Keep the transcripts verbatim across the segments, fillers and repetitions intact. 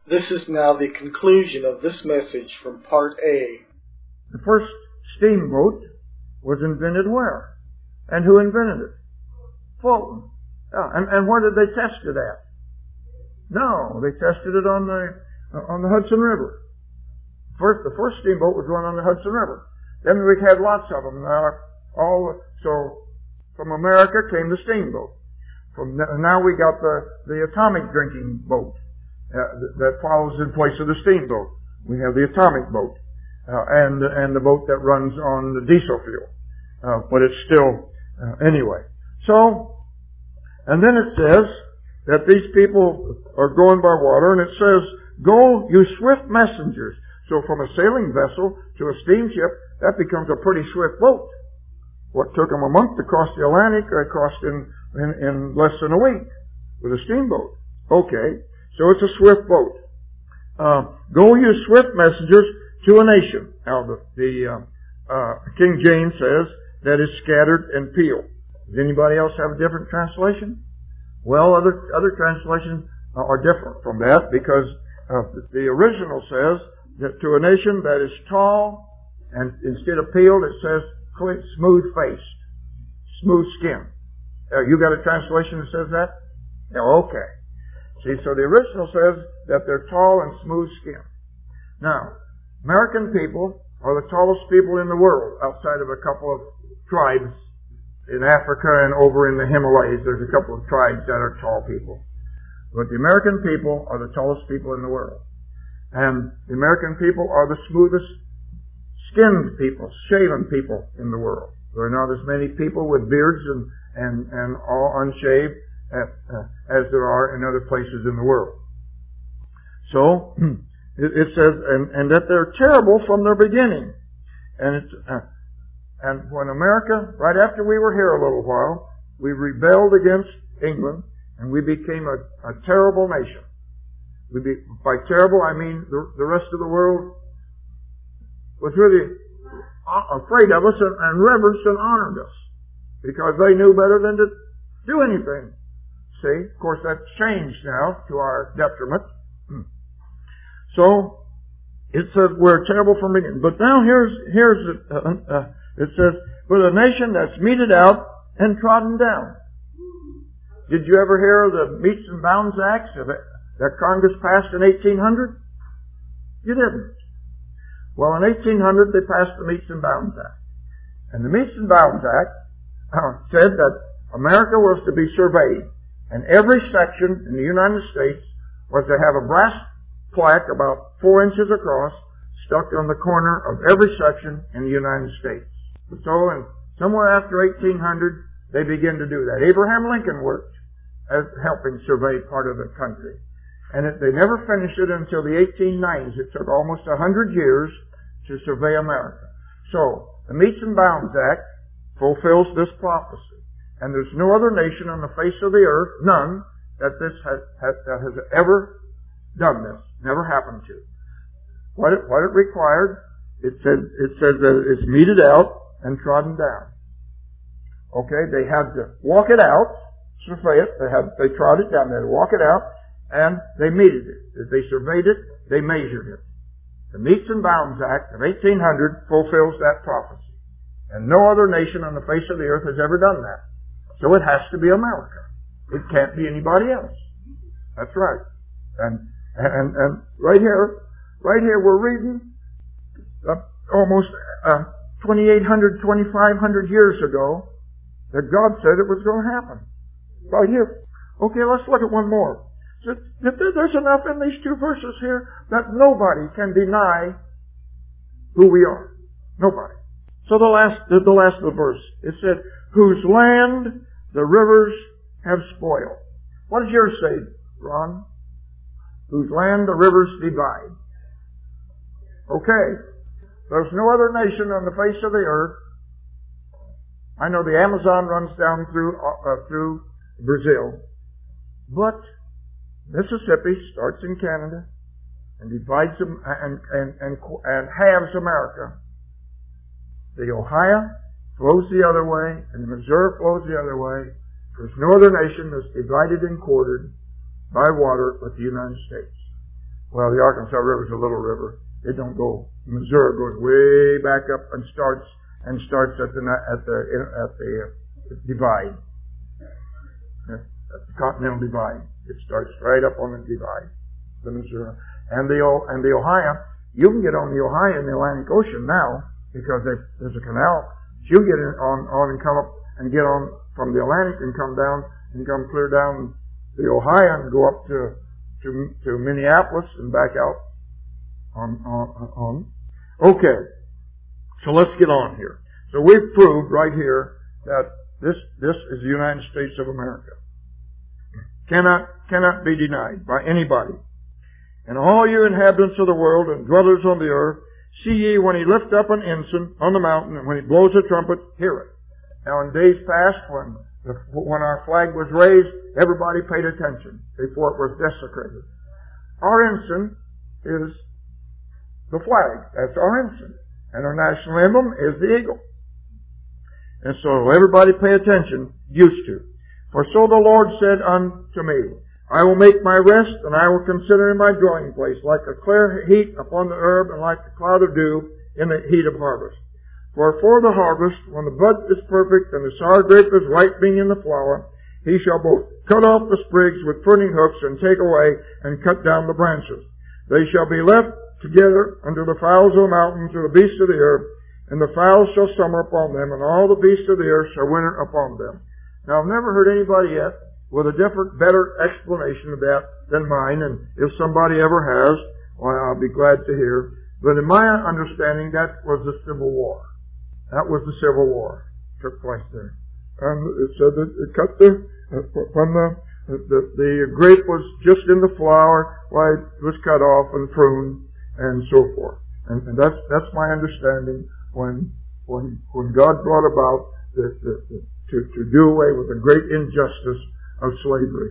This is now the conclusion of this message from Part A. The first steamboat was invented where? And who invented it? Fulton. Yeah, and, and where did they test it at? No, they tested it on the uh, on the Hudson River. First, the first steamboat was run on the Hudson River. Then we had lots of them. Now, all so from America came the steamboat. From now we got the the atomic drinking boat uh, that follows in place of the steamboat. We have the atomic boat uh, and and the boat that runs on the diesel fuel, uh, but it's still uh, anyway. So, and then it says that these people are going by water, and it says, "Go, you swift messengers." So from a sailing vessel to a steamship, that becomes a pretty swift boat. What took them a month to cross the Atlantic, they crossed in, in, in less than a week with a steamboat. Okay, so it's a swift boat. Uh, Go, you swift messengers, to a nation. Now, the, the uh, uh, King James says that is scattered and peeled. Does anybody else have a different translation? Well, other other translations are different from that, because uh, the original says that to a nation that is tall, and instead of peeled, it says smooth-faced, smooth skin. Uh, you got a translation that says that? Yeah, okay. See, so the original says that they're tall and smooth skin. Now, American people are the tallest people in the world, outside of a couple of tribes in Africa and over in the Himalayas. There's a couple of tribes that are tall people. But the American people are the tallest people in the world. And the American people are the smoothest skinned people, shaven people in the world. There are not as many people with beards and, and, and all unshaved as, uh, as there are in other places in the world. So, it, it says, and, and that they're terrible from their beginning. And it's, uh, And when America, right after we were here a little while, we rebelled against England, and we became a, a terrible nation. We be, by terrible, I mean the, the rest of the world was really afraid of us and, and reverenced and honored us, because they knew better than to do anything. See, of course that's changed now to our detriment. So, it says we're terrible from beginning. But now here's, here's, uh, uh, it says, "But a nation that's meted out and trodden down." Did you ever hear of the Metes and Bounds Acts that Congress passed in eighteen hundred? You didn't. Well, in eighteen hundred they passed the Metes and Bounds Act. And the Metes and Bounds Act uh, said that America was to be surveyed. And every section in the United States was to have a brass plaque about four inches across stuck on the corner of every section in the United States. So, and somewhere after eighteen hundred, they began to do that. Abraham Lincoln worked as helping survey part of the country. And it, they never finished it until the eighteen nineties. It took almost a hundred years to survey America. So, the Metes and Bounds Act fulfills this prophecy. And there's no other nation on the face of the earth, none, that this has, has, that has ever done this. Never happened to. What it, what it required, it said, it said that it's meted out and trodden down. Okay, they had to walk it out, survey it, they had, they trod it down, they had to walk it out, and they meted it. If they surveyed it, they measured it. The Metes and Bounds Act of eighteen hundred fulfills that prophecy. And no other nation on the face of the earth has ever done that. So it has to be America. It can't be anybody else. That's right. And, and, and right here, right here we're reading uh, almost uh, twenty-eight hundred, twenty-five hundred years ago that God said it was going to happen. Right here. Okay, let's look at one more. So, there's enough in these two verses here that nobody can deny who we are. Nobody. So the last, the, the last of the verse, it said, "Whose land the rivers have spoiled." What does yours say, Ron? Whose land the rivers divide. Okay. There's no other nation on the face of the earth. I know the Amazon runs down through, uh, through Brazil. But Mississippi starts in Canada and divides them and, and, and, and halves America. The Ohio flows the other way, and the Missouri flows the other way. There's no other nation that's divided and quartered by water but the United States. Well, the Arkansas River is a little river. It don't go. Missouri goes way back up and starts and starts at the at the at the divide, at the Continental Divide. It starts right up on the divide, the Missouri and the and the Ohio. You can get on the Ohio in the Atlantic Ocean now because there's a canal. So you get in on on and come up and get on from the Atlantic and come down and come clear down the Ohio and go up to to to Minneapolis and back out on on on. Okay, so let's get on here. So we've proved right here that this this is the United States of America. Cannot cannot be denied by anybody. And all you inhabitants of the world and dwellers on the earth, see ye when he lift up an ensign on the mountain, and when he blows a trumpet, hear it. Now in days past, when the, when our flag was raised, everybody paid attention before it was desecrated. Our ensign is the flag. That's our ensign. And our national emblem is the eagle. And so everybody pay attention, used to. For so the Lord said unto me, I will make my rest, and I will consider in my dwelling place, like a clear heat upon the herb, and like a cloud of dew in the heat of harvest. For for the harvest, when the bud is perfect, and the sour grape is ripening in the flower, he shall both cut off the sprigs with pruning hooks, and take away and cut down the branches. They shall be left together unto the fowls of the mountains, to the beasts of the earth, and the fowls shall summer upon them, and all the beasts of the earth shall winter upon them. Now, I've never heard anybody yet with a different, better explanation of that than mine, and if somebody ever has, well, I'll be glad to hear. But in my understanding, that was the Civil War. That was the Civil War took place there. And it said that it cut the, when the, the, the grape was just in the flower, why it was cut off and pruned, and so forth. And, and that's, that's my understanding when, when, when God brought about the, the, the to, to do away with the great injustice of slavery.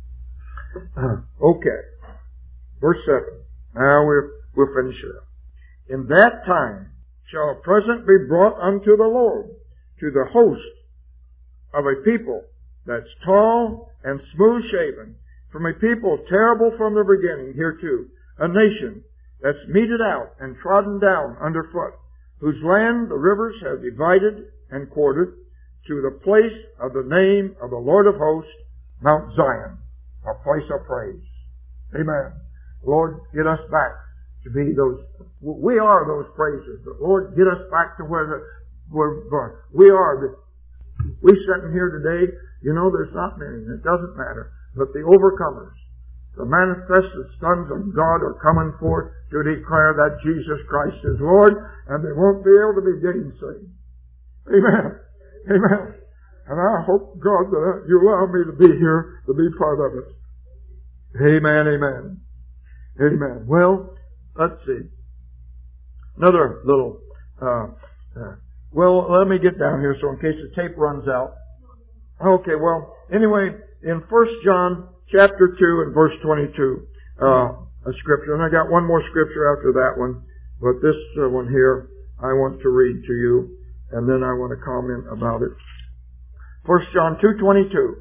Uh, okay. Verse seven. Now we're, we'll finish it up. In that time shall a present be brought unto the Lord, to the host of a people that's tall and smooth shaven, from a people terrible from the beginning hereto, a nation that's meted out and trodden down underfoot, whose land the rivers have divided and quartered, to the place of the name of the Lord of hosts, Mount Zion, a place of praise. Amen. Lord, get us back to be those, we are those praises, but Lord, get us back to where, the, where we are. The, we sitting here today, you know, there's not many, it doesn't matter, but the overcomers, the manifested sons of God are coming forth to declare that Jesus Christ is Lord, and they won't be able to be gainsaid. Amen. Amen. And I hope, God, that you allow me to be here to be part of it. Amen, amen. Amen. Well, let's see. Another little, uh, uh, well, let me get down here so in case the tape runs out. Okay, well, anyway, in First John chapter two and verse twenty-two, uh, a scripture, and I got one more scripture after that one, but this uh, one here I want to read to you, and then I want to comment about it. First John two twenty-two.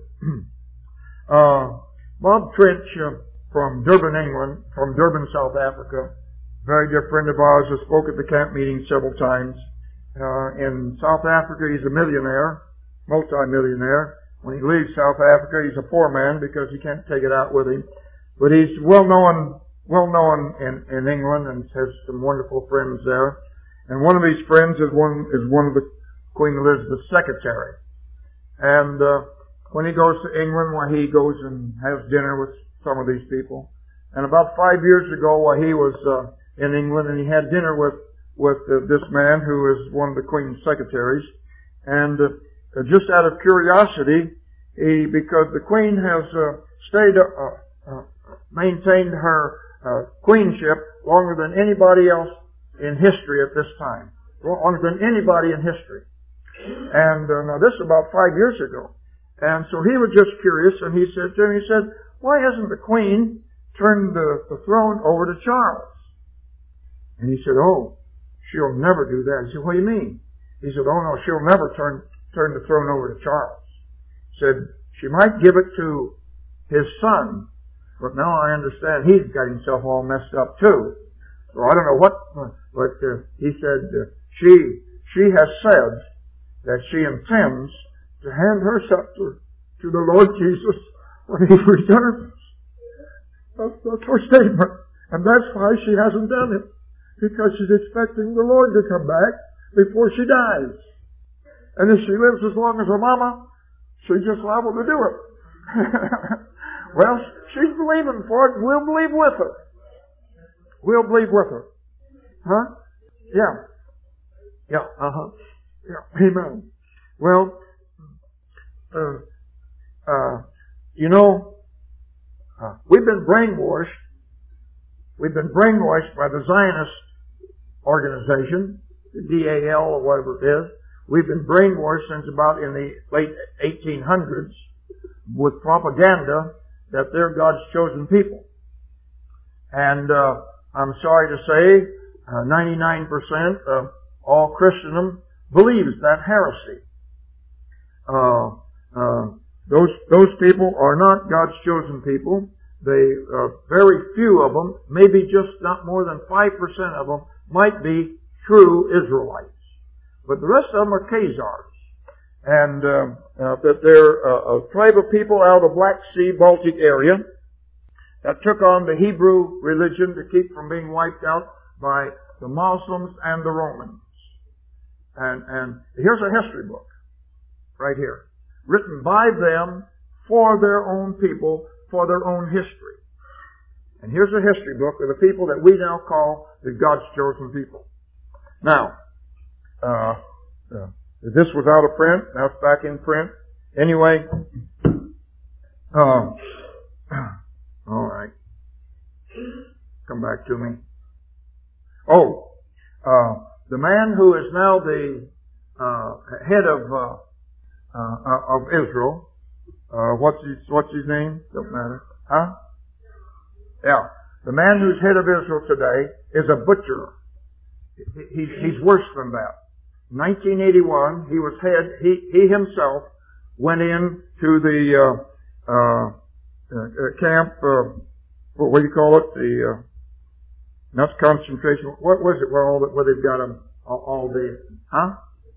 uh, Bob Trench uh, from Durban, England, from Durban, South Africa, very dear friend of ours, has spoke at the camp meeting several times. Uh, in South Africa, he's a millionaire, multi-millionaire. When he leaves South Africa, he's a poor man because he can't take it out with him. But he's well known, well known in, in England, and has some wonderful friends there. And one of his friends is one is one of the Queen Elizabeth's secretary. And uh, when he goes to England, where he goes and has dinner with some of these people. And about five years ago, while he was uh, in England, and he had dinner with with uh, this man who is one of the Queen's secretaries, and uh, just out of curiosity, he because the Queen has uh, stayed uh, uh, maintained her uh, queenship longer than anybody else in history at this time, longer than anybody in history. And uh, now this is about five years ago. And so he was just curious, and he said to him, he said, why hasn't the Queen turned the, the throne over to Charles? And he said, oh, she'll never do that. He said, what do you mean? He said, oh no, she'll never turn turn the throne over to Charles. He said, she might give it to his son, But now I understand he's got himself all messed up too. So I don't know what, but uh, he said uh, she she has said that she intends to hand her scepter to the Lord Jesus when He returns. That's, that's her statement. And that's why she hasn't done it. Because she's expecting the Lord to come back before she dies. And if she lives as long as her mama, she's just liable to do it. Well, she's believing for it, and we'll believe with her. We'll believe with her. Huh? Yeah. Yeah, uh-huh. Yeah, amen. Well, uh, uh, you know, uh, we've been brainwashed. We've been brainwashed by the Zionist organization, the D A L or whatever it is. We've been brainwashed since about in the late eighteen hundreds with propaganda that they're God's chosen people. And uh, I'm sorry to say, uh, ninety-nine percent of all Christendom believes that heresy. Uh, uh, those those people are not God's chosen people. They, uh, very few of them, maybe just not more than five percent of them, might be true Israelites. But the rest of them are Khazars. And uh, uh, that they're uh, a tribe of people out of the Black Sea, Baltic area that took on the Hebrew religion to keep from being wiped out by the Muslims and the Romans. And, and here's a history book, right here, written by them for their own people, for their own history. And here's a history book of the people that we now call the God's chosen people. Now, uh, uh, this was out of print. Now it's back in print. Anyway, um, all right. Come back to me. Oh, uh, the man who is now the uh, head of uh, uh, of Israel. Uh, what's his what's his name? Doesn't matter. Huh? Yeah. The man who's head of Israel today is a butcher. He, he's worse than that. nineteen eighty-one, he was head, he, he himself went in to the, uh, uh, uh camp, uh, what do you call it? The, uh, not concentration, what was it where all the, where they've got them, all, all the, huh?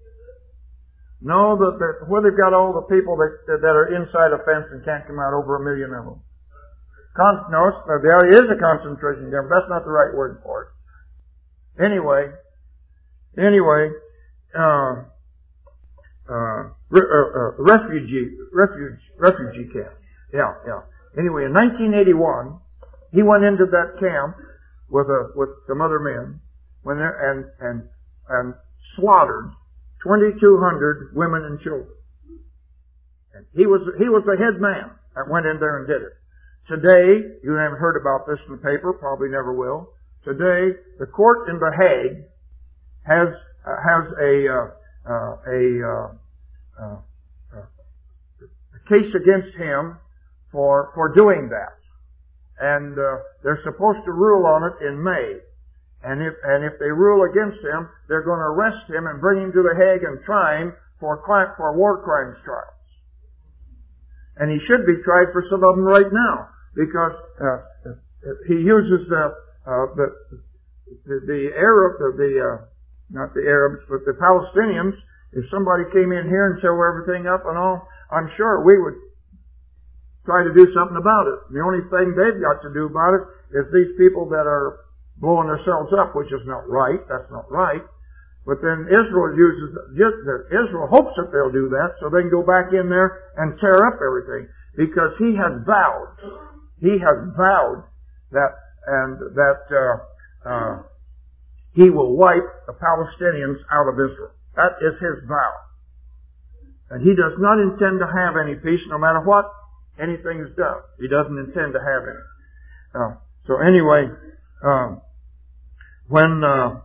No, the, the, where they've got all the people that, that are inside a fence and can't come out, over a million of them. Con, no, there is a concentration camp, but that's not the right word for it. Anyway, anyway, uh, uh, re, uh, uh, refugee, refuge, refugee camp. Yeah, yeah. Anyway, in nineteen eighty-one, he went into that camp with a, with some other men, went there and, and, and slaughtered twenty-two hundred women and children. And he was, he was the head man that went in there and did it. Today, you haven't heard about this in the paper, probably never will. Today, the court in The Hague has uh, has a uh, uh, a, uh, uh, a case against him for for doing that, and uh, they're supposed to rule on it in May. And if and if they rule against him, they're going to arrest him and bring him to The Hague and try him for crime, for war crimes trials. And he should be tried for some of them right now because uh, he uses the. Uh, the, the, the Arab, the, the uh, not the Arabs, but the Palestinians, if somebody came in here and tore everything up and all, I'm sure we would try to do something about it. The only thing they've got to do about it is these people that are blowing themselves up, which is not right. That's not right. But then Israel uses, Israel hopes that they'll do that so they can go back in there and tear up everything. Because he has vowed, he has vowed that and that uh, uh, he will wipe the Palestinians out of Israel. That is his vow. And he does not intend to have any peace no matter what anything is done. He doesn't intend to have any. Uh, so anyway, uh, when uh,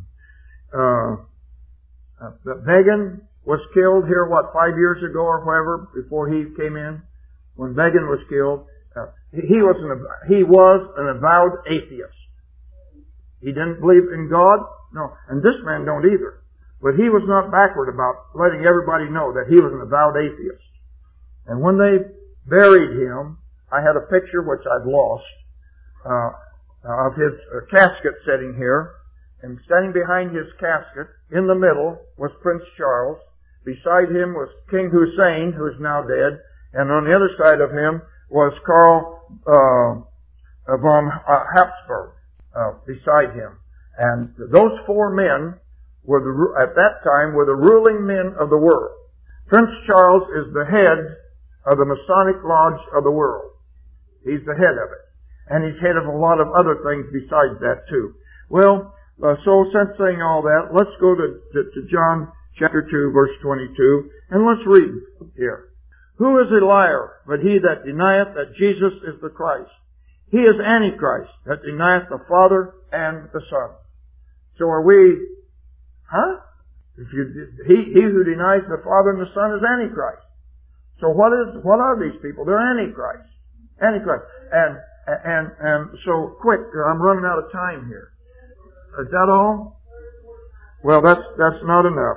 uh, uh, Begin was killed here, what, five years ago or whatever, before he came in, when Begin was killed, Uh, he was an he was an avowed atheist. He didn't believe in God, no, and this man don't either. But he was not backward about letting everybody know that he was an avowed atheist. And when they buried him I had a picture which I've lost, uh, of his uh, casket sitting here. And standing behind his casket, in the middle, was Prince Charles. Beside him was King Hussein, who is now dead. And on the other side of him was Karl uh, von uh, Habsburg, uh, beside him. And those four men were the, at that time, were the ruling men of the world. Prince Charles is the head of the Masonic Lodge of the world. He's the head of it. And he's head of a lot of other things besides that too. Well, uh, so since saying all that, let's go to, to, to John chapter two, verse twenty-two, and let's read here. Who is a liar but he that denieth that Jesus is the Christ? He is Antichrist, that denieth the Father and the Son. So are we, huh? If you, he, he who denies the Father and the Son is Antichrist. So what is, what are these people? They're Antichrist. Antichrist. And, and, and so quick, I'm running out of time here. Is that all? Well, that's, that's not enough.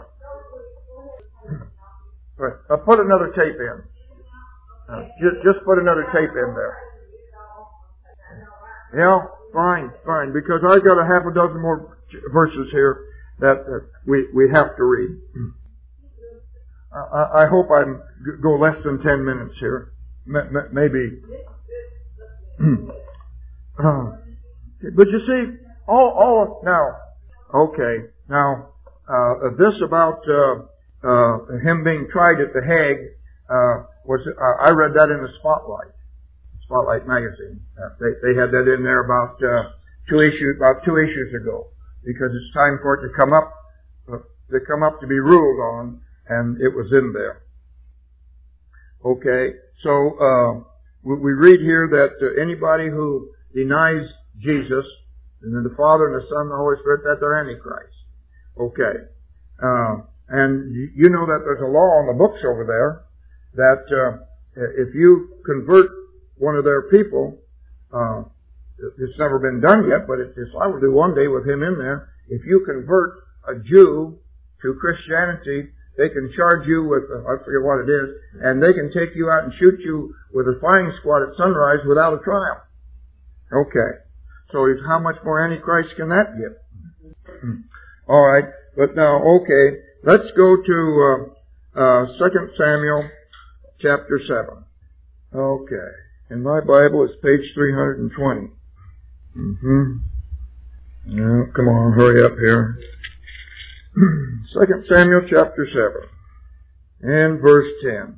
Right. Uh, put another tape in. Uh, just, just put another tape in there. Yeah, fine, fine, because I've got a half a dozen more verses here that, that we, we have to read. I, I hope I go less than ten minutes here. M- m- maybe. uh, but you see, all, all, now, okay, now, uh, this about, uh, uh, him being tried at The Hague, uh, was, uh, I read that in the Spotlight, Spotlight magazine. Uh, they, they had that in there about, uh, two issues, about two issues ago, because it's time for it to come up, uh, to come up to be ruled on, and it was in there. Okay, so, uh, we, we read here that uh, anybody who denies Jesus, and then the Father and the Son and the Holy Spirit, that they're Antichrist. Okay. Uh, and you know that there's a law on the books over there that uh, if you convert one of their people, uh, it's never been done yet, but it's, I will do one day with him in there. If you convert a Jew to Christianity, they can charge you with, uh, I forget what it is, and they can take you out and shoot you with a flying squad at sunrise without a trial. Okay. So how much more Antichrist can that get? All right. But now, okay, let's go to uh, uh, Second Samuel chapter seven. Okay. In my Bible, it's page three hundred twenty. Mm-hmm. Yeah, come on, hurry up here. Second Samuel chapter seven and verse ten.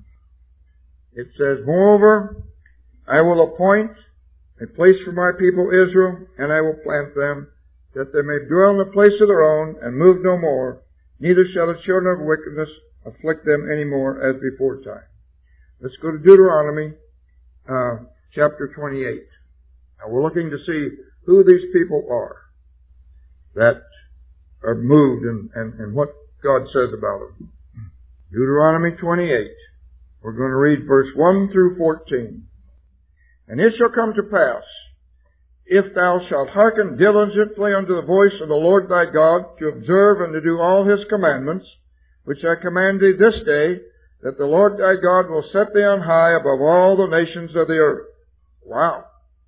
It says, Moreover, I will appoint a place for my people Israel, and I will plant them, that they may dwell in the place of their own, and move no more, neither shall the children of wickedness afflict them any more as before time. Let's go to Deuteronomy, uh, chapter twenty-eight. Now we're looking to see who these people are that are moved and, and, and what God says about them. Deuteronomy twenty-eight. We're going to read verse one through fourteen. And it shall come to pass, if thou shalt hearken diligently unto the voice of the Lord thy God, to observe and to do all His commandments, which I command thee this day, that the Lord thy God will set thee on high above all the nations of the earth. Wow.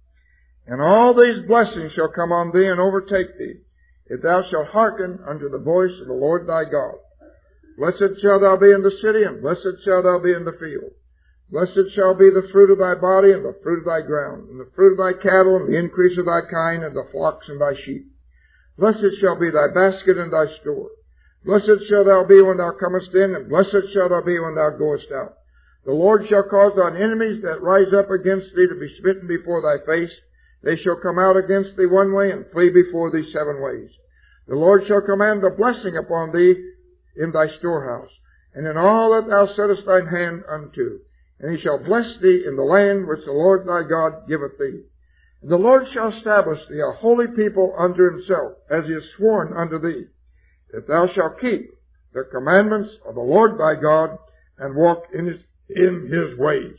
And all these blessings shall come on thee and overtake thee, if thou shalt hearken unto the voice of the Lord thy God. Blessed shalt thou be in the city, and blessed shalt thou be in the field. Blessed shall be the fruit of thy body, and the fruit of thy ground, and the fruit of thy cattle, and the increase of thy kind, and the flocks and thy sheep. Blessed shall be thy basket and thy store. Blessed shalt thou be when thou comest in, and blessed shalt thou be when thou goest out. The Lord shall cause thine enemies that rise up against thee to be smitten before thy face. They shall come out against thee one way, and flee before thee seven ways. The Lord shall command a blessing upon thee in thy storehouse, and in all that thou settest thine hand unto. And He shall bless thee in the land which the Lord thy God giveth thee. And the Lord shall establish thee a holy people unto Himself, as He has sworn unto thee, that thou shalt keep the commandments of the Lord thy God, and walk in His, in His ways.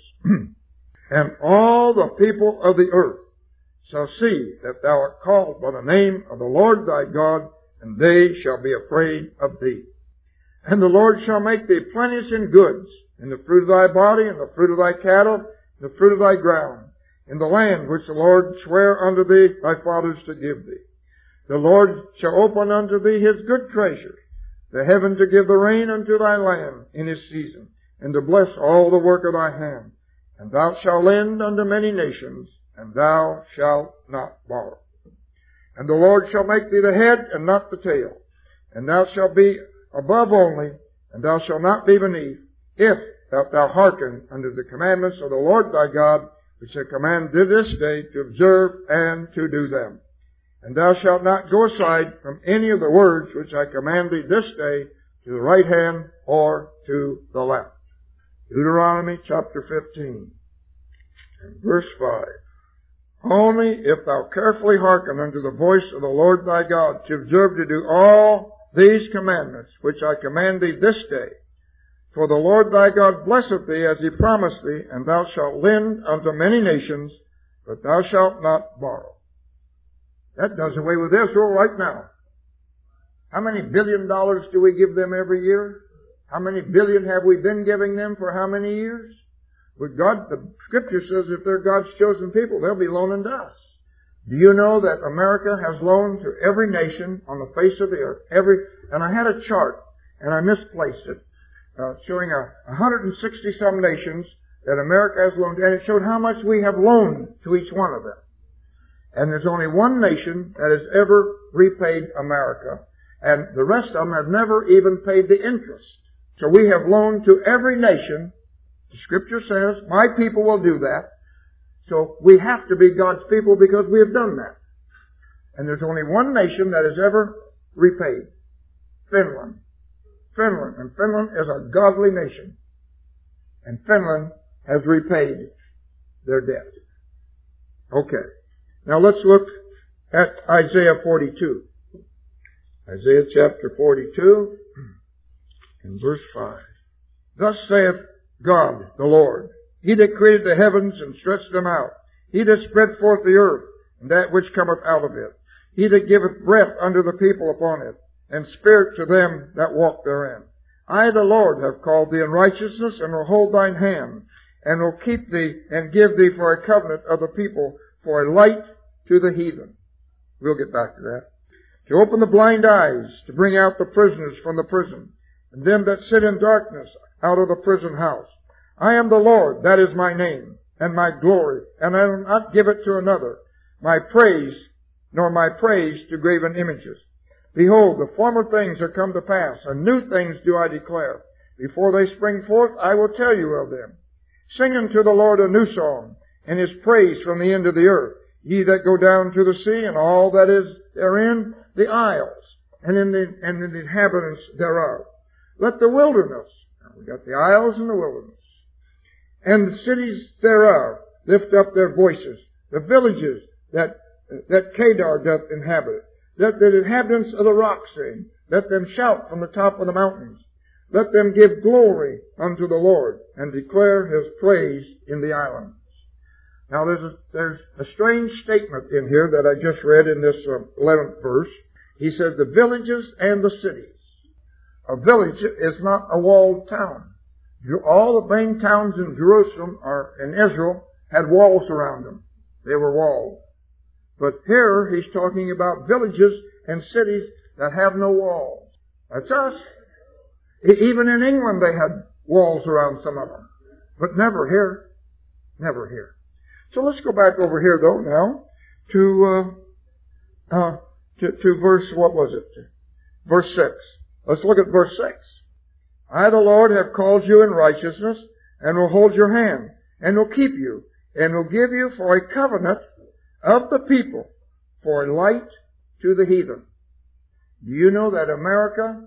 And all the people of the earth shall see that thou art called by the name of the Lord thy God, and they shall be afraid of thee. And the Lord shall make thee plenteous in goods, in the fruit of thy body, and the fruit of thy cattle, and the fruit of thy ground, in the land which the Lord sware unto thee, thy fathers, to give thee. The Lord shall open unto thee his good treasure, the heaven to give the rain unto thy land in his season, and to bless all the work of thy hand. And thou shalt lend unto many nations, and thou shalt not borrow. And the Lord shall make thee the head and not the tail, and thou shalt be above only, and thou shalt not be beneath, if thou, thou hearken unto the commandments of the Lord thy God, which I command thee this day to observe and to do them. And thou shalt not go aside from any of the words which I command thee this day, to the right hand or to the left. Deuteronomy chapter fifteen and verse five. Only if thou carefully hearken unto the voice of the Lord thy God, to observe to do all these commandments which I command thee this day. For the Lord thy God blesseth thee as he promised thee, and thou shalt lend unto many nations, but thou shalt not borrow. That does away with Israel right now. How many billion dollars do we give them every year? How many billion have we been giving them for how many years? With God, the Scripture says if they're God's chosen people, they'll be loaning to us. Do you know that America has loaned to every nation on the face of the earth? Every, and I had a chart, and I misplaced it, uh, showing a one hundred sixty some nations that America has loaned, and it showed how much we have loaned to each one of them. And there's only one nation that has ever repaid America, and the rest of them have never even paid the interest. So we have loaned to every nation. The Scripture says, my people will do that. So we have to be God's people because we have done that. And there's only one nation that has ever repaid. Finland. Finland. And Finland is a godly nation. And Finland has repaid their debt. Okay. Now let's look at Isaiah forty-two. Isaiah chapter forty-two and verse five. Thus saith God, the Lord, He that created the heavens and stretched them out, He that spread forth the earth, and that which cometh out of it, He that giveth breath unto the people upon it, and spirit to them that walk therein. I, the Lord, have called thee in righteousness, and will hold thine hand, and will keep thee, and give thee for a covenant of the people, for a light to the heathen. We'll get back to that. To open the blind eyes, to bring out the prisoners from the prison, and them that sit in darkness out of the prison house. I am the Lord, that is my name, and my glory, and I will not give it to another, my praise, nor my praise to graven images. Behold, the former things are come to pass, and new things do I declare. Before they spring forth, I will tell you of them. Sing unto the Lord a new song, and His praise from the end of the earth. Ye that go down to the sea, and all that is therein, the isles, and in the, and in the inhabitants thereof. Let the wilderness, we got the isles and the wilderness, and the cities thereof lift up their voices. The villages that that Kedar doth inhabit. Let the inhabitants of the rock sing. Let them shout from the top of the mountains. Let them give glory unto the Lord, and declare His praise in the islands. Now there's a, there's a strange statement in here that I just read in this uh, eleventh verse. He says, the villages and the cities. A village is not a walled town. All the main towns in Jerusalem or in Israel had walls around them. They were walled. But here he's talking about villages and cities that have no walls. That's us. Even in England they had walls around some of them. But never here. Never here. So let's go back over here though now to, uh, uh, to, to verse, what was it? Verse six. Let's look at verse six. I, the Lord, have called you in righteousness, and will hold your hand, and will keep you, and will give you for a covenant of the people, for a light to the heathen. Do you know that America,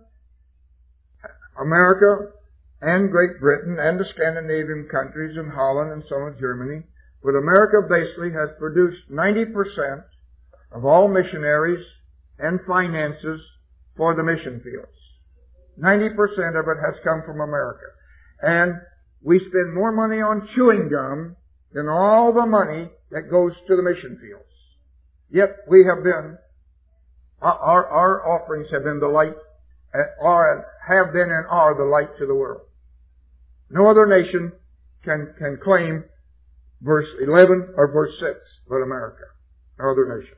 America and Great Britain and the Scandinavian countries and Holland and some of Germany, but America basically has produced ninety percent of all missionaries and finances for the mission fields. ninety percent of it has come from America. And we spend more money on chewing gum than all the money that goes to the mission fields. Yet we have been, our, our offerings have been the light, are, have been and are the light to the world. No other nation can, can claim verse eleven or verse six, but America, other nation.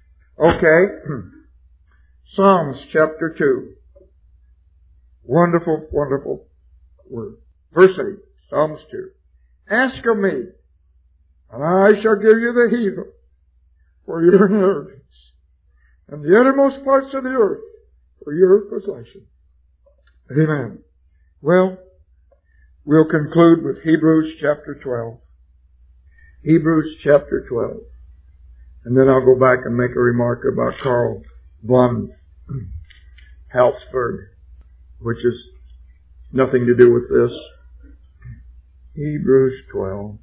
Okay. Psalms chapter two. Wonderful, wonderful word. Verse eight, Psalms two. Ask of me, and I shall give you the heathen for your inheritance, and the uttermost parts of the earth for your possession. Amen. Well, we'll conclude with Hebrews chapter twelve. Hebrews chapter twelve. And then I'll go back and make a remark about Karl von Halsberg, which is nothing to do with this. Hebrews twelve.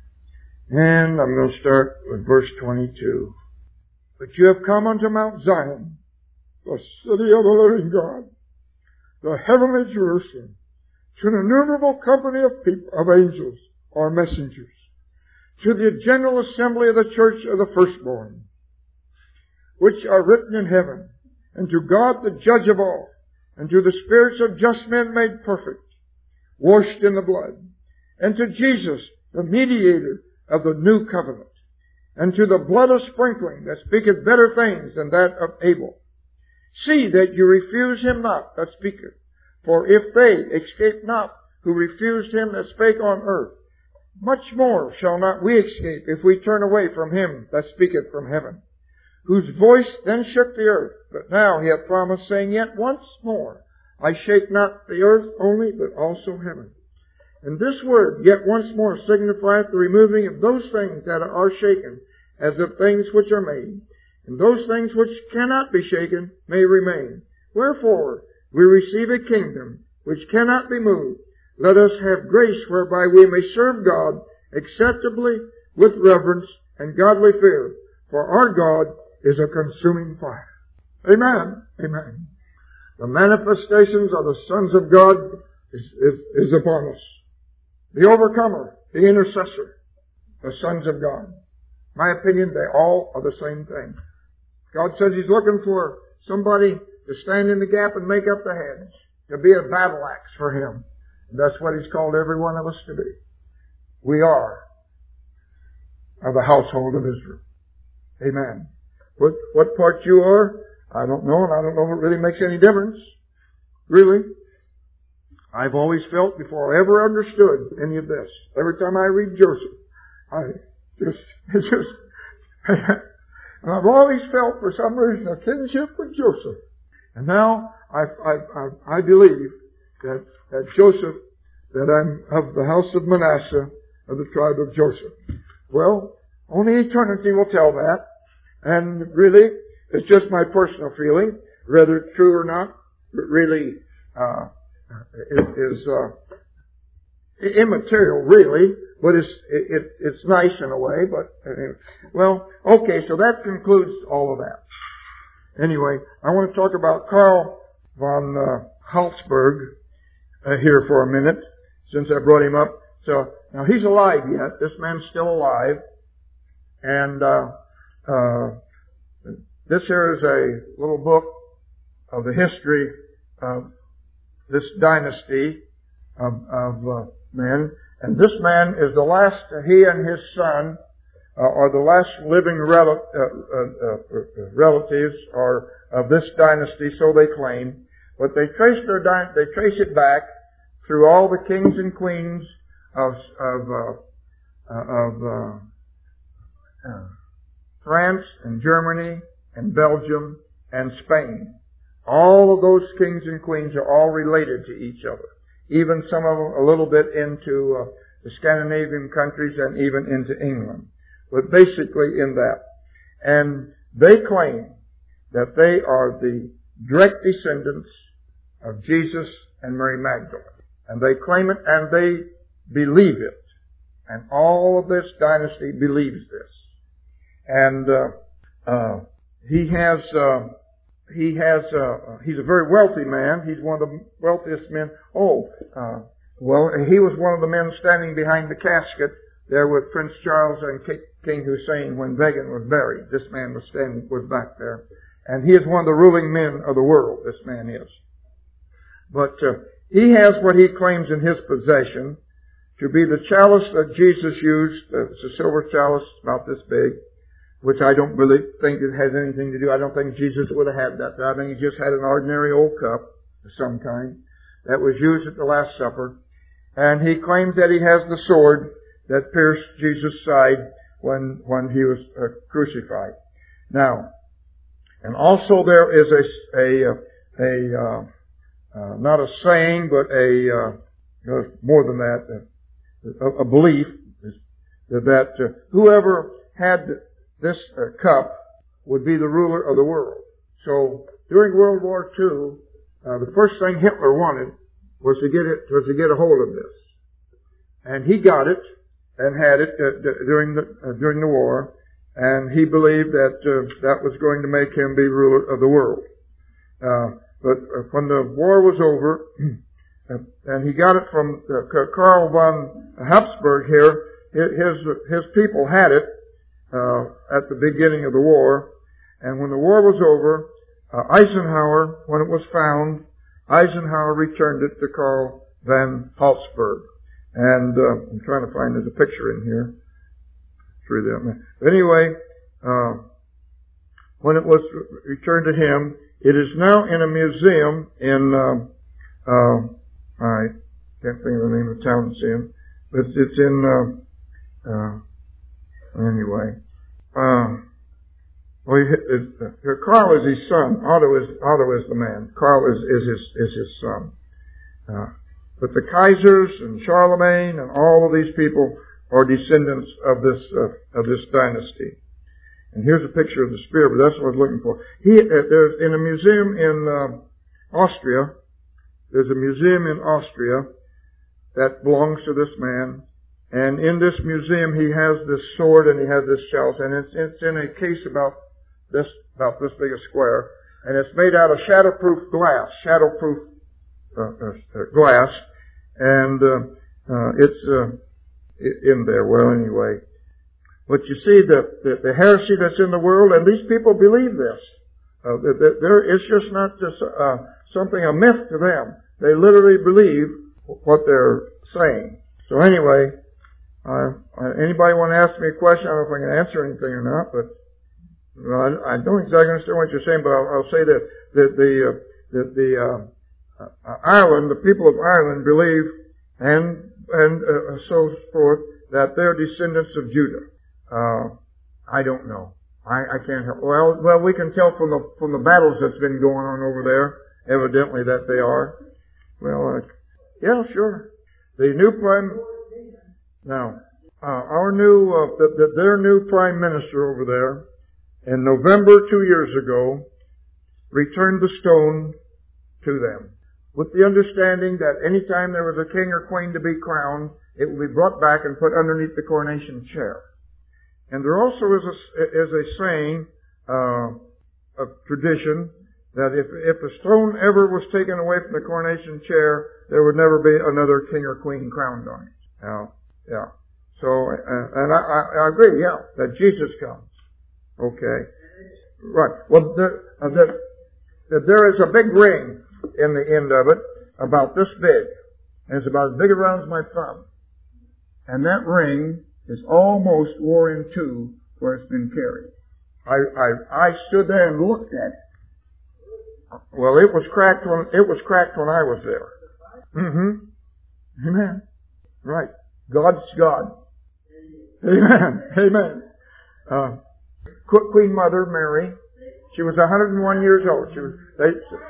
And I'm going to start with verse twenty-two. But you have come unto Mount Zion, the city of the living God, the heavenly Jerusalem, to an innumerable company of people, of angels or messengers, to the general assembly of the church of the firstborn, which are written in heaven, and to God the judge of all, and to the spirits of just men made perfect, washed in the blood, and to Jesus, the mediator of the new covenant, and to the blood of sprinkling that speaketh better things than that of Abel. See that you refuse him not that speaketh, for if they escape not who refused him that spake on earth, much more shall not we escape if we turn away from him that speaketh from heaven, whose voice then shook the earth. But now he hath promised, saying, Yet once more I shake not the earth only, but also heaven. And this word, yet once more, signifieth the removing of those things that are shaken, as of things which are made, and those things which cannot be shaken may remain. Wherefore we receive a kingdom which cannot be moved. Let us have grace whereby we may serve God acceptably with reverence and godly fear, for our God is a consuming fire. Amen. Amen. The manifestations of the sons of God is, is, is upon us. The overcomer, the intercessor, the sons of God. My opinion, they all are the same thing. God says He's looking for somebody to stand in the gap and make up the hedge, to be a battle axe for Him. And that's what He's called every one of us to be. We are of the household of Israel. Amen. What, what part you are, I don't know, and I don't know if it really makes any difference. Really. I've always felt, before I ever understood any of this, every time I read Joseph, I just, it's just, and I've always felt for some reason a kinship with Joseph. And now I, I, I, I believe that, that Joseph, that I'm of the house of Manasseh, of the tribe of Joseph. Well, only eternity will tell that. And really, it's just my personal feeling, whether it's true or not, but really, uh, it is, uh, immaterial really, but it's, it, it, it's nice in a way, but, uh, well, okay, so that concludes all of that. Anyway, I want to talk about Karl von uh, Halsberg uh, here for a minute, since I brought him up. So, now he's alive yet. This man's still alive. And, uh, uh, this here is a little book of the history of this dynasty of, of uh, men. And this man is the last, uh, he and his son uh, are the last living rel- uh, uh, uh, relatives are of this dynasty, so they claim. But they trace their dy- they trace it back through all the kings and queens of of uh, uh, of uh, uh, France and Germany and Belgium and Spain. All of those kings and queens are all related to each other. Even some of them a little bit into uh, the Scandinavian countries and even into England. But basically in that. And they claim that they are the direct descendants of Jesus and Mary Magdalene. And they claim it and they believe it. And all of this dynasty believes this. And uh, uh, he has... Uh, He has, uh, he's a very wealthy man. He's one of the wealthiest men. Oh, uh, well, he was one of the men standing behind the casket there with Prince Charles and King Hussein when Begin was buried. This man was standing, was back there. And he is one of the ruling men of the world, this man is. But, uh, he has what he claims in his possession to be the chalice that Jesus used. It's a silver chalice about this big, which I don't really think it has anything to do. I don't think Jesus would have had that. I think he just had an ordinary old cup of some kind that was used at the Last Supper. And he claims that he has the sword that pierced Jesus' side when, when he was uh, crucified. Now, and also there is a, a, a, uh, uh, not a saying, but a, uh, more than that, a, a belief that uh, whoever had this uh, cup would be the ruler of the world. So during World War Two, uh, the first thing Hitler wanted was to get it was to get a hold of this, and he got it and had it uh, d- during the uh, during the war, and he believed that uh, that was going to make him be ruler of the world. Uh, but uh, when the war was over, and he got it from uh, Karl von Habsburg here, his his people had it uh, at the beginning of the war, and when the war was over, uh, Eisenhower, when it was found, Eisenhower returned it to Karl von Habsburg. And uh, I'm trying to find there's a picture in here through them. But anyway, uh, when it was returned to him, it is now in a museum in. Uh, uh, I can't think of the name of the town it's in, but it's, it's in. Uh, uh, anyway, uh, well, it, it, uh, Karl is his son. Otto is Otto is the man. Karl is is his is his son. Uh, But the Kaisers and Charlemagne and all of these people are descendants of this uh, of this dynasty. And here's a picture of the spear, but that's what I was looking for. He uh, there's in a museum in uh, Austria. There's a museum in Austria that belongs to this man, and in this museum he has this sword and he has this chalice, and it's it's in a case about this about this big a square, and it's made out of shadowproof glass, shadowproof uh, uh, glass. And uh, uh, it's uh, in there. Well, anyway. But you see the, the, the heresy that's in the world, and these people believe this. Uh, that, that there, it's just not just uh, something, a myth to them. They literally believe what they're saying. So anyway, uh, anybody want to ask me a question? I don't know if I can answer anything or not, but well, I, I don't exactly understand what you're saying, but I'll, I'll say that, that the, uh, that the, uh, Uh, Ireland, the people of Ireland believe, and and uh, so forth, that they're descendants of Judah. Uh, I don't know. I, I can't help. Well, well, we can tell from the from the battles that's been going on over there, evidently that they are. Well, uh, yeah, sure. The new prime. Now, uh, our new, uh, the, the, their new prime minister over there, in November two years ago, returned the stone to them, with the understanding that any time there was a king or queen to be crowned, it will be brought back and put underneath the coronation chair. And there also is a, is a saying, uh, of tradition, that if, if a stone ever was taken away from the coronation chair, there would never be another king or queen crowned on it. Now, yeah. So, uh, and I, I, I agree, yeah, that Jesus comes. Okay. Right. Well, there, uh, there, there is a big ring in the end of it, about this big. And it's about as big around as my thumb. And that ring is almost wore in two where it's been carried. I, I, I stood there and looked at it. Well, it was cracked when, it was cracked when I was there. Mm-hmm. Amen. Right. God's God. Amen. Amen. Uh, Queen Mother Mary, she was one hundred one years old. She was, they,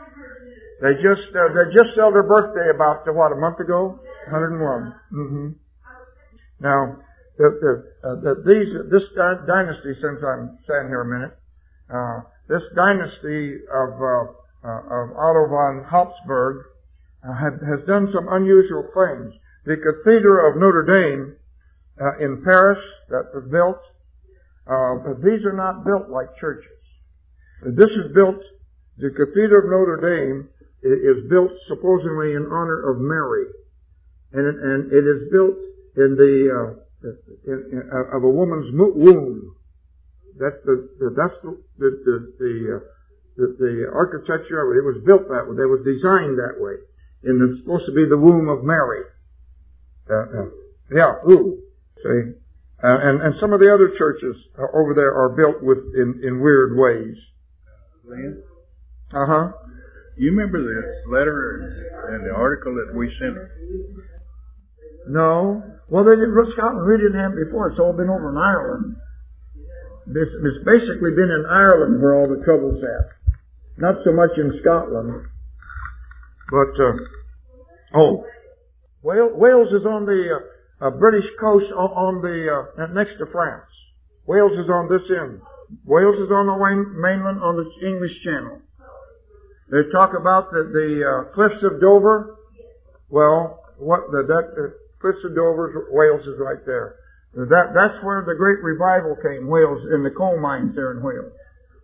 They just uh, they just celebrated her birthday about uh, what a month ago, one hundred one. Mm-hmm. Now, the, the, uh, the, these this dynasty, since I'm standing here a minute, uh, this dynasty of uh, uh, of Otto von Habsburg uh, have, has done some unusual things. The Cathedral of Notre Dame uh, in Paris that was built, uh, these are not built like churches. This is built. The Cathedral of Notre Dame is built supposedly in honor of Mary, and it, and it is built in the uh, in, in, uh, of a woman's womb. That's the, the that's the the the the, uh, the the architecture of it. It was built that way. It was designed that way, and it's supposed to be the womb of Mary. Uh, uh, Yeah, ooh. See? Uh, and, and some of the other churches over there are built with in, in weird ways. Lynn? Uh-huh. You remember the letter and the article that we sent? No. Well, they didn't, Scotland really didn't have it before. It's all been over in Ireland. This, it's basically been in Ireland where all the trouble's at. Not so much in Scotland. But, uh, oh, Wales, Wales is on the uh, uh, British coast on, on the, uh, next to France. Wales is on this end. Wales is on the mainland on the English Channel. They talk about the, the uh, cliffs of Dover. Well, what the that, uh, cliffs of Dover, Wales is right there. That that's where the great revival came. Wales, in the coal mines there in Wales.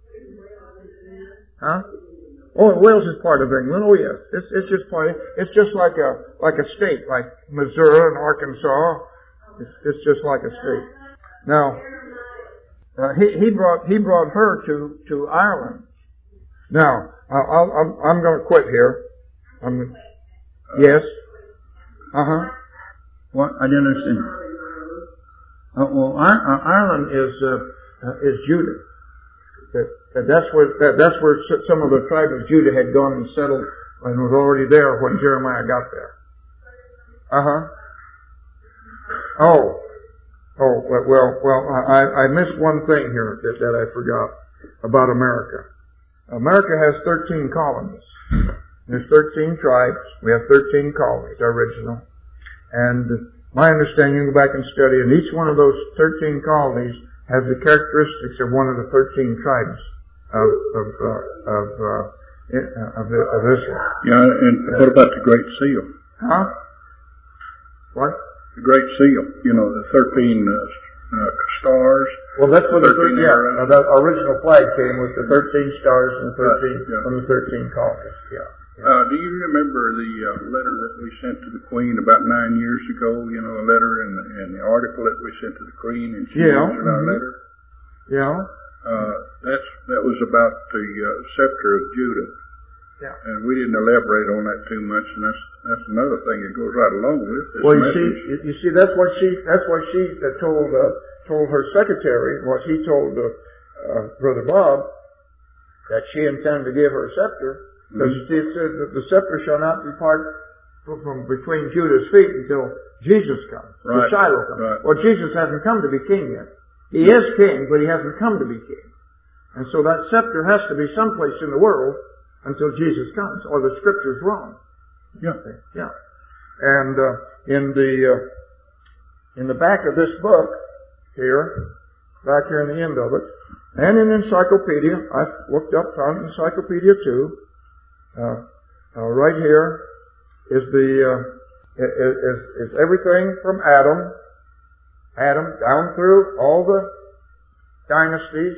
Huh? Oh, Wales is part of England. Oh yes, it's it's just part. Of, it's just like a like a state, like Missouri and Arkansas. It's it's just like a state. Now, uh, he he brought he brought her to to Ireland. Now, I'll, I'm I'm going to quit here. I'm yes. Uh huh. What? I didn't understand. Uh, well, Ireland is uh, is Judah. That, that that's where that, that's where some of the tribe of Judah had gone and settled and was already there when Jeremiah got there. Uh huh. Oh, oh well, well, I I missed one thing here that, that I forgot about America. America has thirteen colonies. There's thirteen tribes. We have thirteen colonies, original. And my understanding, you can go back and study, and each one of those thirteen colonies has the characteristics of one of the thirteen tribes of of uh, of, uh, of of Israel. Yeah, and what about the Great Seal? Huh? What? The Great Seal. You know, the thirteen uh, uh, stars. Well, that's where the thirteen. Yeah, uh, the original flag came with the thirteen stars and the thirteen right, yeah. from the thirteen colonies. Yeah. Uh, do you remember the uh, letter that we sent to the Queen about nine years ago? You know, a letter and, and the article that we sent to the Queen, and she yeah. answered our Mm-hmm. letter. Yeah. Uh, that's that was about the uh, scepter of Judah. Yeah. And we didn't elaborate on that too much, and that's that's another thing that goes right along with this well, you message. see, you see, that's what she that's what she uh, told uh, told her secretary. What he told uh, uh, Brother Bob, that she intended to give her scepter. Because you see, it says that the scepter shall not depart from, from between Judah's feet until Jesus comes. Right. The Shiloh comes. Right. Well, Jesus hasn't come to be king yet. He is king, but he hasn't come to be king. And so that scepter has to be someplace in the world until Jesus comes, or the scripture's wrong. Yeah. Yeah. And uh, in the uh, in the back of this book here, back here in the end of it, and in encyclopedia, I looked up, found encyclopedia too. Uh, uh, right here is the uh, is, is is everything from Adam, Adam down through all the dynasties,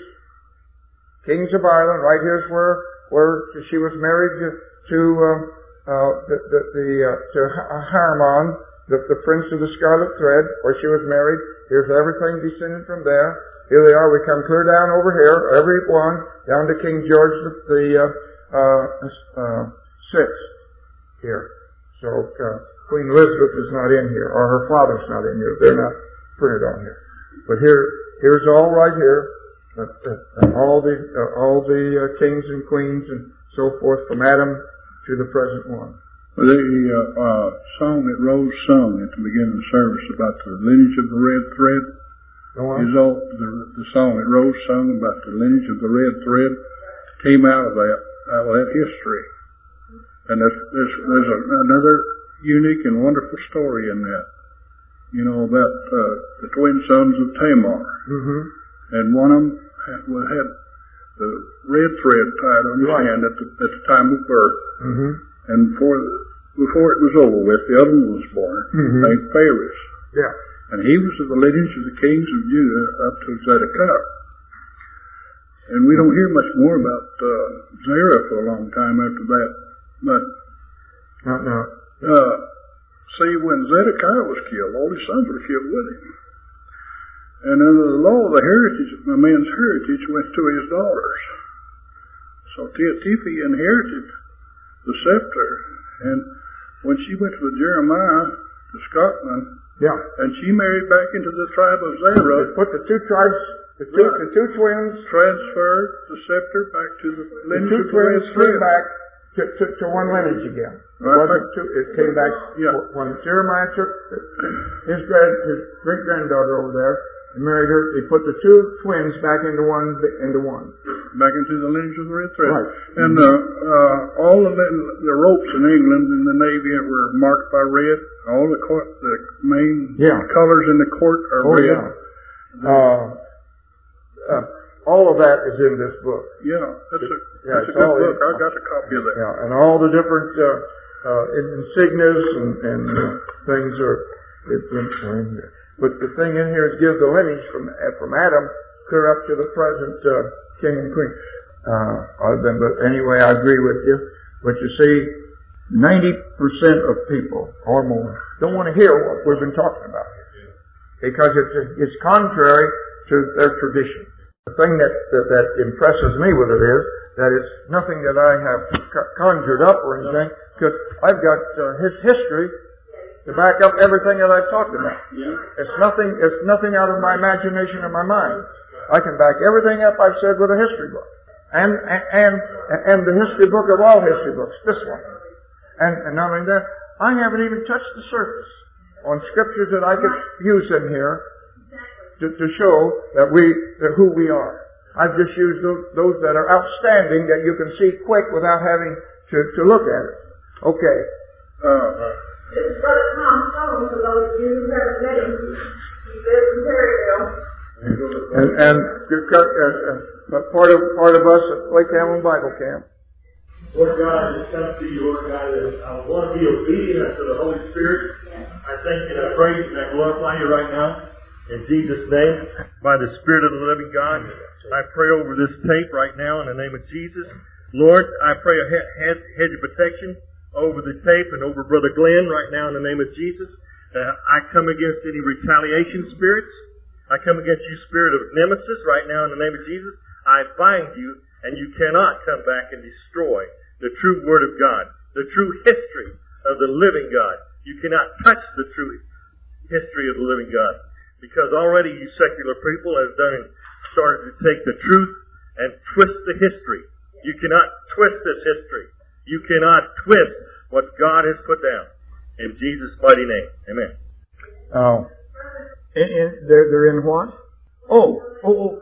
kings of Ireland. Right here's where where she was married to, to uh, uh, the the, the uh, to Haman, the, the prince of the scarlet thread, where she was married. Here's everything descended from there. Here they are. We come clear down over here, every one down to King George the. the uh, Uh, uh, six here. So, uh, Queen Elizabeth is not in here, or her father's not in here. They're not printed on here. But here, here's all right here. Uh, uh, all the, uh, all the uh, kings and queens and so forth from Adam to the present one. The uh, uh, song that Rose sung at the beginning of the service about the lineage of the red thread is all the, the song that Rose sung about the lineage of the red thread came out of that. Out of that history, and there's there's, there's a, another unique and wonderful story in that. You know about uh, the twin sons of Tamar, mm-hmm. and one of them had, had the red thread tied on his right. hand at the at the time of birth, mm-hmm. and before before it was over with, the other one was born, mm-hmm. named Phares. Yeah, and he was of the lineage of the kings of Judah up to Zedekiah. And we don't hear much more about uh, Zerah for a long time after that. But, no, no. Uh, see, when Zedekiah was killed, all his sons were killed with him. And under the law, the heritage, a man's heritage went to his daughters. So Tiphi inherited the scepter. And when she went to Jeremiah to Scotland. Yeah. And she married back into the tribe of Zerah. They put the two tribes, the two, right. the two twins, transferred the scepter back to the lineage the two of the red twins thread. back to, to, to one lineage again. It right. wasn't two, it came back yeah. when Jeremiah took his grand, his great granddaughter over there and married her. They put the two twins back into one, into one. Back into the lineage of the red thread. Right. And uh, uh, all of the, the ropes in England in the Navy were marked by red. All the court, the main yeah. colors in the court are oh, red. Yeah. Uh, uh, all of that is in this book. Yeah, that's a, yeah, that's a good book. I got a copy of that. Yeah, and all the different uh, uh, insignias and, and uh, things are in there. But the thing in here is give the lineage from from Adam clear up to the present uh, king and queen. Uh, then, but anyway, I agree with you. But you see, ninety percent of people or more don't want to hear what we've been talking about because it's it's contrary to their tradition. The thing that, that that impresses me with it is that it's nothing that I have conjured up or anything, because I've got uh, his history to back up everything that I've talked about. Yeah. It's nothing. It's nothing out of my imagination or my mind. I can back everything up I've said with a history book, and and and the history book of all history books, this one. And, and not only that, I haven't even touched the surface on scriptures that I could use in here to, to show that we that who we are. I've just used those, those that are outstanding that you can see quick without having to, to look at it. Okay. Uh, This is Brother Tom Stone, for those of you who haven't met him. He lives in Perryville. And, and uh, uh, part of part of us at Lake Hamlin Bible Camp. Lord God, I just come to you, Lord God, that I want to be obedient to the Holy Spirit. I thank you and I praise you and I glorify you right now. In Jesus' name, by the Spirit of the living God, I pray over this tape right now in the name of Jesus. Lord, I pray a hedge of protection over the tape and over Brother Glenn right now in the name of Jesus. Uh, I come against any retaliation spirits. I come against you, spirit of nemesis, right now in the name of Jesus. I bind you, and you cannot come back and destroy the true Word of God, the true history of the living God. You cannot touch the true history of the living God, because already you secular people have done started to take the truth and twist the history. You cannot twist this history. You cannot twist what God has put down. In Jesus' mighty name. Amen. Oh. In, in, they're, they're in what? Oh, oh, oh.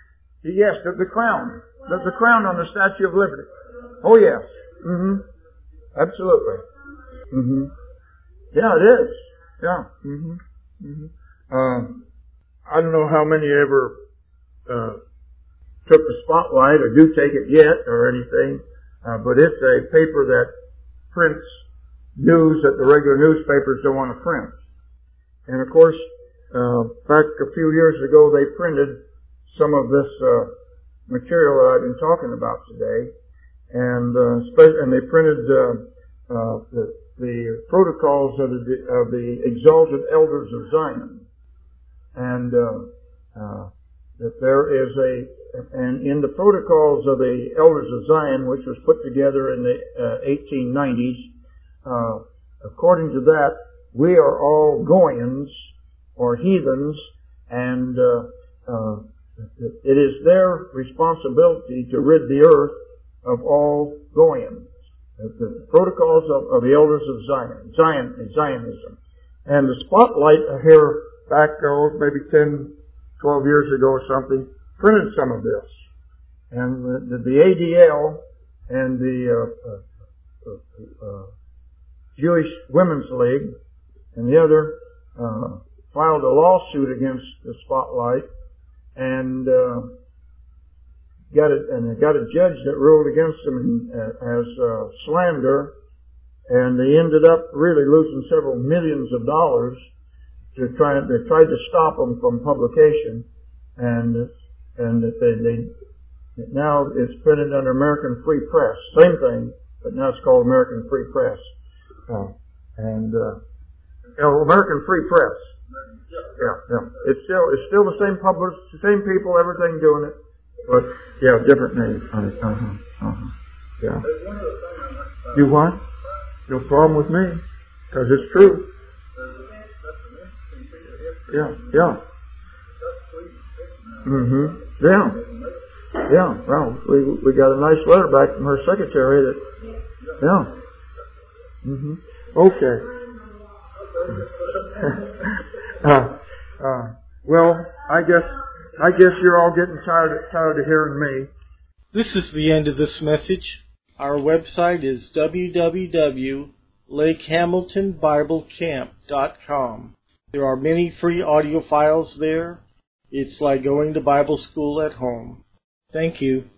Yes, the, the crown. The, the crown on the Statue of Liberty. Oh, yes. Mm-hmm. Absolutely. Mm-hmm. Yeah, it is. Yeah. Mm-hmm. Mm-hmm. Um, I don't know how many ever uh, took the spotlight or do take it yet or anything, uh, but it's a paper that prints news that the regular newspapers don't want to print. And of course, uh, back a few years ago, they printed some of this uh, material that I've been talking about today, and uh, and they printed uh, uh, the, the protocols of the of the exalted elders of Zion, and uh, uh, that there is a and in the protocols of the elders of Zion, which was put together in the uh, eighteen nineties, uh, according to that, we are all Goyans or heathens, and uh, uh, it is their responsibility to rid the earth of all Goyans. The protocols of, of the elders of Zion, Zion, Zionism. And the spotlight here back, oh, maybe ten, twelve years ago or something, printed some of this. And the, the A D L and the uh, uh, uh, Jewish Women's League and the other uh, filed a lawsuit against the spotlight, and uh, got it, and got a judge that ruled against them in, uh, as uh, slander, and they ended up really losing several millions of dollars to try. They tried to stop them from publication, and and they, they now it's printed under American Free Press, same thing, but now it's called American Free Press, uh, and uh, you know, American Free Press. Yeah, yeah. It's still it's still the same publishers, the same people, everything doing it, but yeah, different names. Uh-huh, uh-huh. Yeah. You what? No problem with me, because it's true. Yeah, yeah. Mm-hmm. Yeah. Yeah, well, we we got a nice letter back from her secretary that, yeah. Mm-hmm. Okay. uh, uh, well, I guess I guess you're all getting tired tired of hearing me. This is the end of this message. Our website is w w w dot lake hamilton bible camp dot com. There are many free audio files there. It's like going to Bible school at home. Thank you.